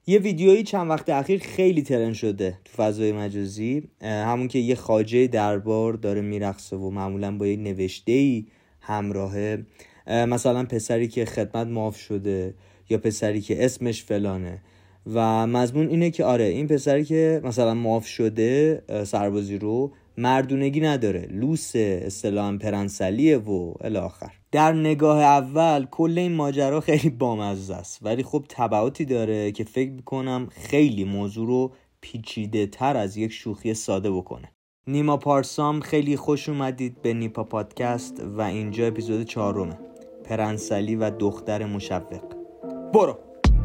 یه ویدیویی چند وقت اخیر خیلی ترند شده تو فضای مجازی، همون که یه خواجه دربار داره میرقصه و معمولا با یه نوشته‌ای همراهه، مثلا پسری که خدمت معاف شده یا پسری که اسمش فلانه و مضمون اینه که آره این پسری که مثلا معاف شده سربازی رو مردونگی نداره، لوسه، اصطلاحاً پرنسلیه و الی آخر. در نگاه اول کل این ماجرا خیلی بامزه است، ولی خب تبعاتی داره که فکر میکنم خیلی موضوع رو پیچیده تر از یک شوخی ساده بکنه. نیما پارسام، خیلی خوش اومدید به نیپا پادکست و اینجا اپیزود 4، پرنسلی و دختر مشوق. برو.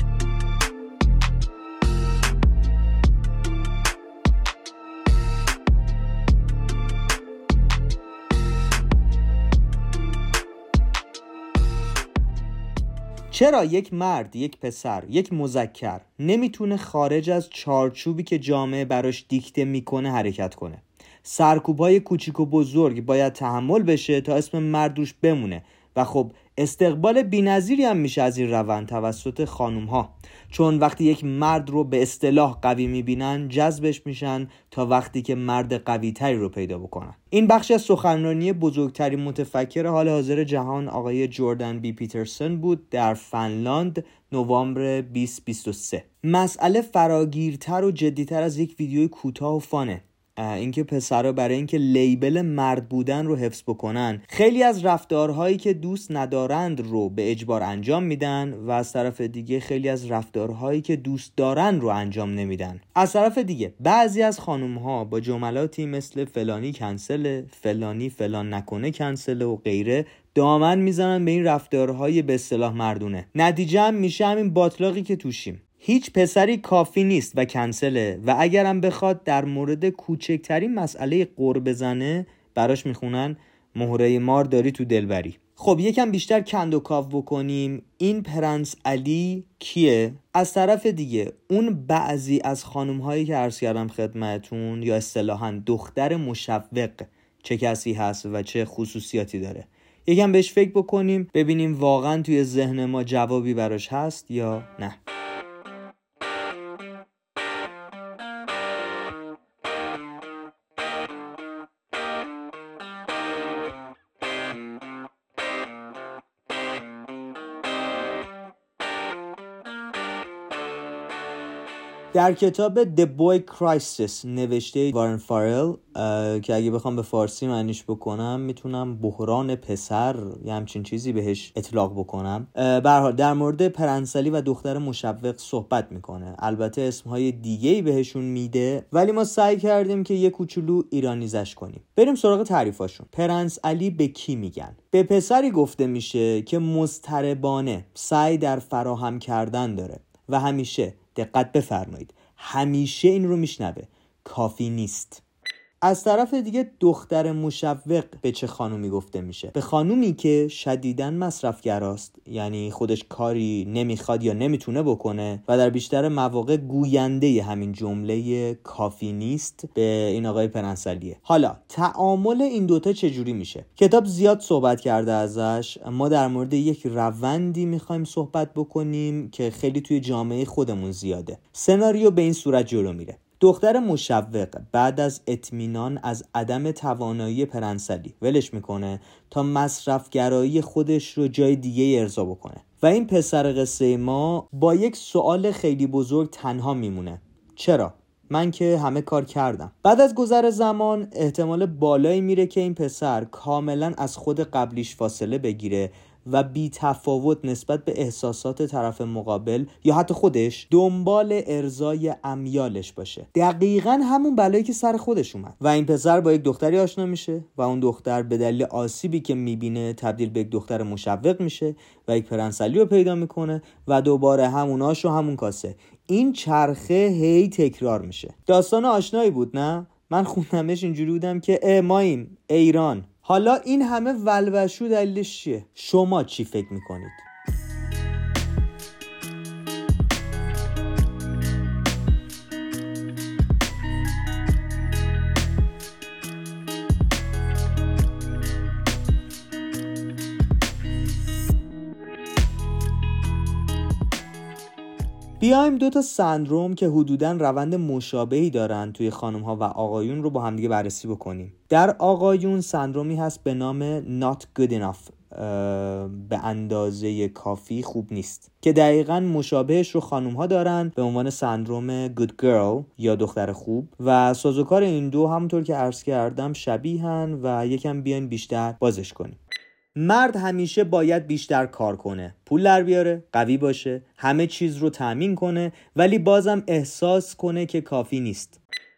چرا یک مرد، یک پسر، یک مذکر نمیتونه خارج از چارچوبی که جامعه براش دیکته میکنه حرکت کنه؟ سرکوب‌های کوچیک و بزرگ باید تحمل بشه تا اسم مرد روش بمونه و خب استقبال بی‌نظیری هم میشه از این روند توسط خانوم‌ها، چون وقتی یک مرد رو به اصطلاح قوی میبینن جذبش میشن تا وقتی که مرد قوی تری رو پیدا بکنن. این بخش از سخنرانی بزرگترین متفکر حال حاضر جهان آقای جردن بی پیترسون بود در فنلاند نوامبر 2023. مسئله فراگیرتر و جدیتر از یک ویدیوی کوتاه و فانه. اینکه پسرها برای اینکه لیبل مرد بودن رو حفظ بکنن خیلی از رفتارهایی که دوست ندارند رو به اجبار انجام میدن و از طرف دیگه خیلی از رفتارهایی که دوست دارن رو انجام نمیدن. از طرف دیگه بعضی از خانومها با جملاتی مثل فلانی کنسله، فلانی فلان نکنه کنسله و غیره دامن میزنن به این رفتارهای به اصطلاح مردونه. نتیجه هم میشه همین باطلاقی که توشیم. هیچ پسری کافی نیست و کنسله و اگرم بخواد در مورد کوچکترین مسئله قُر بزنه براش میخونن مهره مار داری تو دلبری. خب یکم بیشتر کند و کاو بکنیم، این پرنس علی کیه؟ از طرف دیگه اون بعضی از خانم‌هایی که عرض کردم خدمتون یا اصطلاحاً دختر مشوق چه کسی هست و چه خصوصیاتی داره؟ یکم بهش فکر بکنیم ببینیم واقعاً توی ذهن ما جوابی براش هست یا نه. در کتاب The Boy Crisis نوشته وارن فارل که اگه بخوام به فارسی معنیش بکنم میتونم بحران پسر یا همچین چیزی بهش اطلاق بکنم، به هر حال در مورد پرنسلی و دختر مشوق صحبت میکنه. البته اسمهای دیگه‌ای بهشون میده ولی ما سعی کردیم که یه کوچولو ایرانیزش کنیم. بریم سراغ تعریفاشون. پرنس علی به کی میگن؟ به پسری گفته میشه که مضطربانه سعی در فراهم کردن داره و همیشه، دقت بفرمایید، همیشه این رو میشنوه، کافی نیست. از طرف دیگه دختر مشوق به چه خانومی گفته میشه؟ به خانومی که شدیداً مصرفگراست، یعنی خودش کاری نمیخواد یا نمیتونه بکنه و در بیشتر مواقع گوینده همین جمله کافی نیست به این آقای پرنسلیه. حالا تعامل این دوتا چجوری میشه؟ کتاب زیاد صحبت کرده ازش، ما در مورد یک روندی میخوایم صحبت بکنیم که خیلی توی جامعه خودمون زیاده. سناریو به این صورت جلو میره. دختر مشوق بعد از اطمینان از عدم توانایی پرنسلی ولش میکنه تا مصرفگرایی خودش رو جای دیگه ارضا بکنه و این پسر قصه ما با یک سوال خیلی بزرگ تنها میمونه. چرا؟ من که همه کار کردم. بعد از گذر زمان احتمال بالایی میره که این پسر کاملا از خود قبلیش فاصله بگیره و بی تفاوت نسبت به احساسات طرف مقابل یا حتی خودش دنبال ارضای امیالش باشه. دقیقاً همون بلایی که سر خودش اومد. و این پسر با یک دختری آشنا میشه و اون دختر به دلیل آسیبی که میبینه تبدیل به یک دختر مشوق میشه و یک پرنسلی رو پیدا میکنه و دوباره همون آش و همون کاسه. این چرخه هی تکرار میشه. داستان آشنایی بود نه؟ من خوندمش اینجوری بودم که ماییم ایران. حالا این همه ولوشو دلیلش چیه؟ شما چی فکر میکنید؟ بیایم دو تا سندروم که حدوداً روند مشابهی دارن توی خانم‌ها و آقایون رو با همدیگه بررسی بکنیم. در آقایون سندرومی هست به نام not good enough، به اندازه کافی خوب نیست، که دقیقاً مشابهش رو خانم‌ها دارن به عنوان سندروم good girl یا دختر خوب، و سازوکار این دو همونطور که عرض کردم شبیهن و یکم بیاین بیشتر بازش کنیم. مرد همیشه باید بیشتر کار کنه، پول در بیاره، قوی باشه، همه چیز رو تامین کنه، ولی بازم احساس کنه که کافی نیست.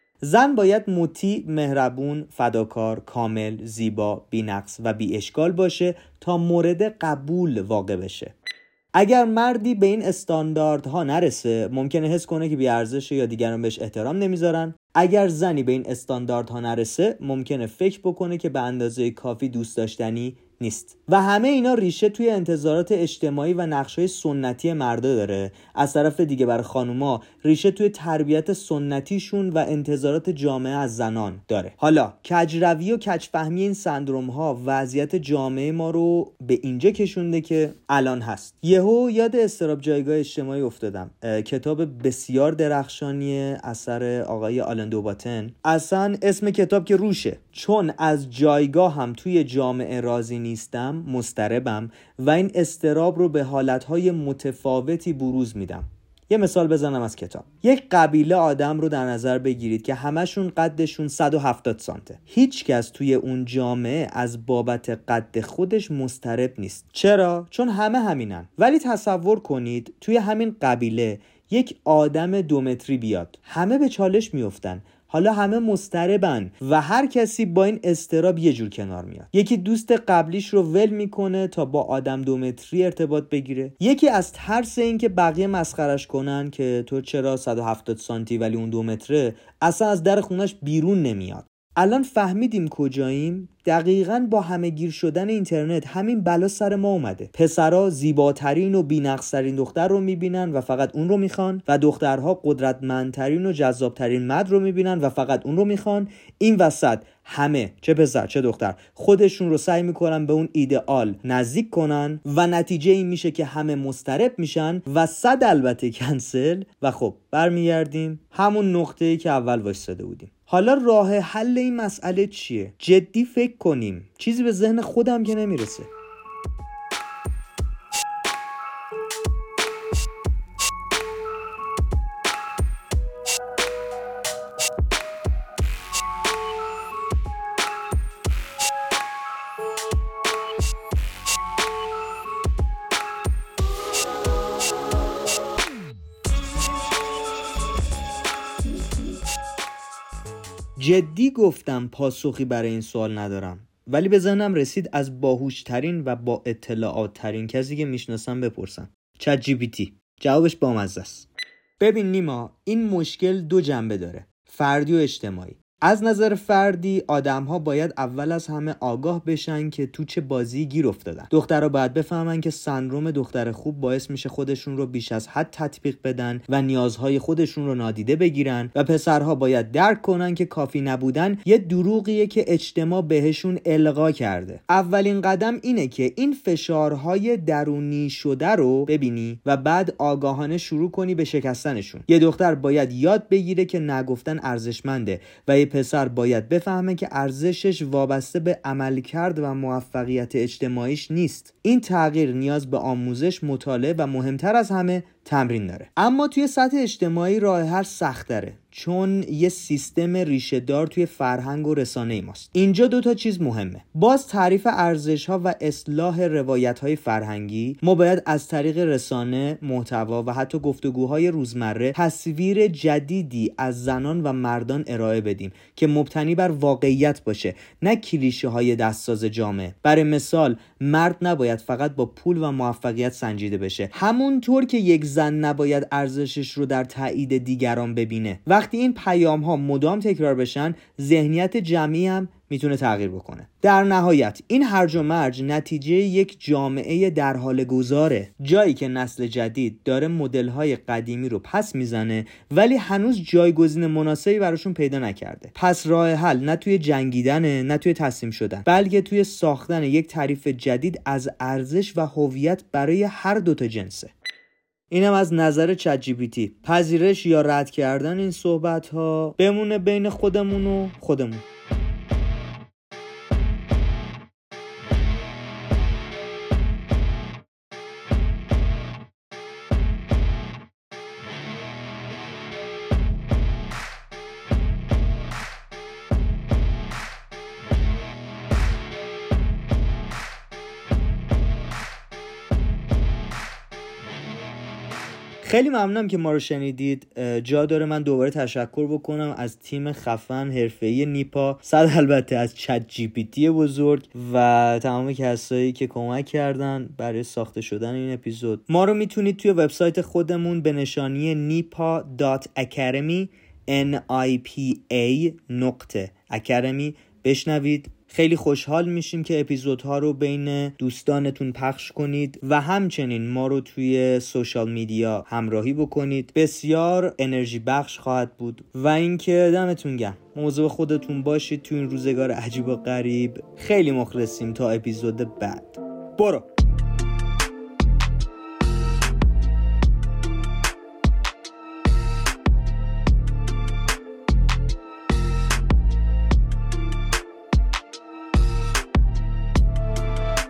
زن باید مطیع، مهربون، فداکار، کامل، زیبا، بی‌نقص و بی اشکال باشه تا مورد قبول واقع بشه. اگر مردی به این استانداردها نرسه، ممکنه حس کنه که بی‌ارزشه یا دیگران بهش احترام نمیذارن. اگر زنی به این استانداردها نرسه، ممکنه فکر بکنه که به اندازه کافی دوست داشتنی نیست. و همه اینا ریشه توی انتظارات اجتماعی و نقش‌های سنتی مردا داره. از طرف دیگه برای خانوما ریشه توی تربیت سنتیشون و انتظارات جامعه از زنان داره. حالا کجروی و کجفهمی این سندروم‌ها وضعیت جامعه ما رو به اینجا کشونده که الان هست. یهو یاد اضطراب جایگاه اجتماعی افتادم. کتاب بسیار درخشانی اثر آقای آلن دوباتن. اصلا اسم کتاب که روشه، چون از جایگاه هم توی جامعه راضی نیستم، مضطربم و این اضطراب رو به حالتهای متفاوتی بروز میدم. یه مثال بزنم از کتاب. یک قبیله آدم رو در نظر بگیرید که همشون قدشون 170 سانته. هیچ کس توی اون جامعه از بابت قد خودش مضطرب نیست. چرا؟ چون همه همینن. ولی تصور کنید توی همین قبیله یک آدم 2 متری بیاد، همه به چالش میافتن. حالا همه مضطربن و هر کسی با این اضطراب یه جور کنار میاد. یکی دوست قبلیش رو ول میکنه تا با آدم 2 متری ارتباط بگیره. یکی از ترس این که بقیه مسخرش کنن که تو چرا 170 سانتی ولی اون 2 متره، اصلا از در خونش بیرون نمیاد. الان فهمیدیم کجاییم؟ دقیقاً با همه گیر شدن اینترنت همین بلا سر ما اومده. پسرها زیباترین و بی‌نقص‌ترین دختر رو میبینن و فقط اون رو میخوان، و دخترها قدرتمندترین و جذابترین مرد رو میبینن و فقط اون رو میخوان. این وسط همه، چه پسر چه دختر، خودشون رو سعی میکنن به اون ایدئال نزدیک کنن و نتیجه این میشه که همه مضطرب میشن و صد البته کنسل. و خب برمیگردیم همون نقطه‌ای که اول وایساده بودیم. حالا راه حل این مسئله چیه؟ جدی فکر کنیم. چیزی به ذهن خودم که نمیرسه. جدی گفتم پاسخی برای این سوال ندارم، ولی به ذهنم رسید از باهوشترین و با اطلاعات ترین کسی که میشناسم بپرسم. چت جی پی تی. جوابش بامزه است. ببین نیما، این مشکل 2 جنبه داره، فردی و اجتماعی. از نظر فردی آدم‌ها باید اول از همه آگاه بشن که تو چه بازی گیر افتادن. دخترها باید بفهمن که سندروم دختر خوب باعث میشه خودشون رو بیش از حد تطبیق بدن و نیازهای خودشون رو نادیده بگیرن، و پسرها باید درک کنن که کافی نبودن یه دروغیه که اجتماع بهشون القا کرده. اولین قدم اینه که این فشارهای درونی شده رو ببینی و بعد آگاهانه شروع کنی به شکستنشون. یه دختر باید یاد بگیره که نگفتن ارزشمنده و یه پسر باید بفهمه که ارزشش وابسته به عملکرد و موفقیت اجتماعیش نیست. این تغییر نیاز به آموزش، مطالعه و مهمتر از همه تمرین داره. اما توی سطح اجتماعی راه حل سخت‌تره، چون یه سیستم ریشه دار توی فرهنگ و رسانه ماست. اینجا 2 چیز مهمه. باز تعریف ارزش‌ها و اصلاح روایت‌های فرهنگی. ما باید از طریق رسانه، محتوا و حتی گفتگوهای روزمره تصویر جدیدی از زنان و مردان ارائه بدیم که مبتنی بر واقعیت باشه، نه کلیشه‌های دستساز جامعه. برای مثال، مرد نباید فقط با پول و موفقیت سنجیده بشه، همونطور که یک زن نباید ارزشش رو در تایید دیگران ببینه. وقتی این پیام ها مدام تکرار بشن، ذهنیت جمعی هم میتونه تغییر بکنه. در نهایت این هرج و مرج نتیجه یک جامعه در حال گذاره، جایی که نسل جدید داره مدل های قدیمی رو پس میزنه ولی هنوز جایگزین مناسبی براشون پیدا نکرده. پس راه حل نه توی جنگیدنه، نه توی تسلیم شدن، بلکه توی ساختن یک تعریف جدید از ارزش و هویت برای هر 2 جنسه. اینم از نظر چت جی پی تی. پذیرش یا رد کردن این صحبت ها بمونه بین خودمون و خودمون. خیلی ممنونم که ما رو شنیدید. جا داره من دوباره تشکر بکنم از تیم خفن حرفه‌ای نیپا، صد البته از چت جی پی تی بزرگ و تمام کسایی که کمک کردن برای ساخته شدن این اپیزود. ما رو میتونید توی وبسایت خودمون به نشانی nipa.academy nipa.academy بشنوید. خیلی خوشحال میشیم که اپیزودها رو بین دوستانتون پخش کنید و همچنین ما رو توی سوشال میدیا همراهی بکنید. بسیار انرژی بخش خواهد بود. و اینکه دمتون گرم، مواظب خودتون باشید تو این روزگار عجیب و غریب. خیلی مخلصیم تا اپیزود بعد. برو.